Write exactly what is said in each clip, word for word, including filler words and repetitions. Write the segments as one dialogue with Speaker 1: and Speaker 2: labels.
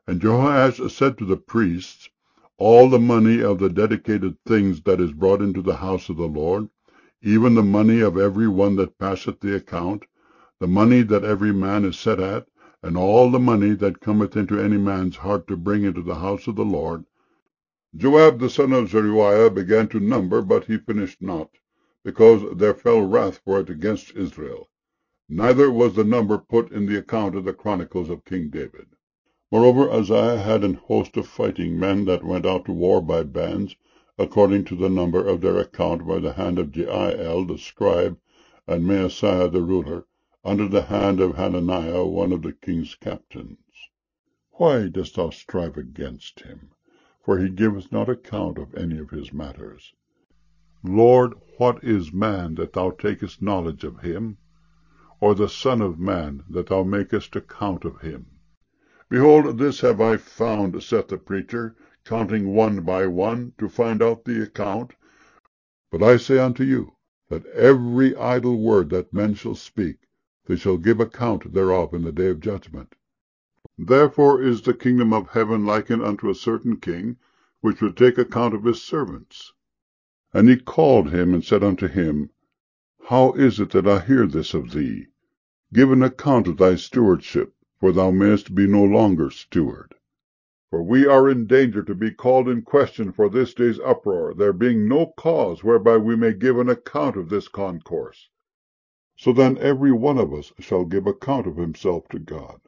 Speaker 1: And Jehoash said to the priests, All the money of the dedicated things that is brought into the house of the Lord, even the money of every one that passeth the account, the money that every man is set at, and all the money that cometh into any man's heart to bring into the house of the Lord, Joab the son of Zeruiah began to number, but he finished not, because there fell wrath for it against Israel. Neither was the number put in the account of the chronicles of King David. Moreover, Uzziah had an host of fighting men that went out to war by bands, according to the number of their account, by the hand of Jeiel the scribe, and Maaseiah the ruler, under the hand of Hananiah one of the king's captains. Why dost thou strive against him? For he giveth not account of any of his matters. Lord, what is man, that thou takest knowledge of him? Or the son of man, that thou makest account of him? Behold, this have I found, saith the preacher, counting one by one, to find out the account. But I say unto you, that every idle word that men shall speak, they shall give account thereof in the day of judgment. Therefore is the kingdom of heaven likened unto a certain king, which would take account of his servants. And he called him, and said unto him, How is it that I hear this of thee? Give an account of thy stewardship, for thou mayest be no longer steward. For we are in danger to be called in question for this day's uproar, there being no cause whereby we may give an account of this concourse. So then every one of us shall give account of himself to God.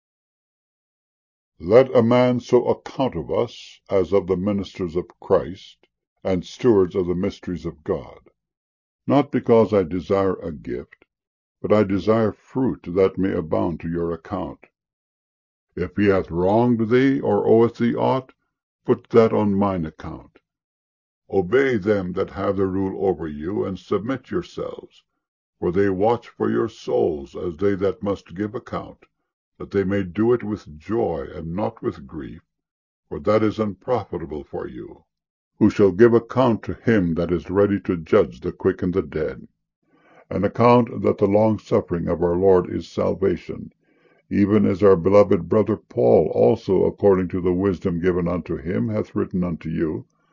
Speaker 1: Let a man so account of us as of the ministers of Christ, and stewards of the mysteries of God. Not because I desire a gift, but I desire fruit that may abound to your account. If he hath wronged thee, or oweth thee aught, put that on mine account. Obey them that have the rule over you, and submit yourselves, for they watch for your souls, as they that must give account, that they may do it with joy, and not with grief, for that is unprofitable for you, who shall give account to him that is ready to judge the quick and the dead. An account that the long-suffering of our Lord is salvation, even as our beloved brother Paul also, according to the wisdom given unto him, hath written unto you,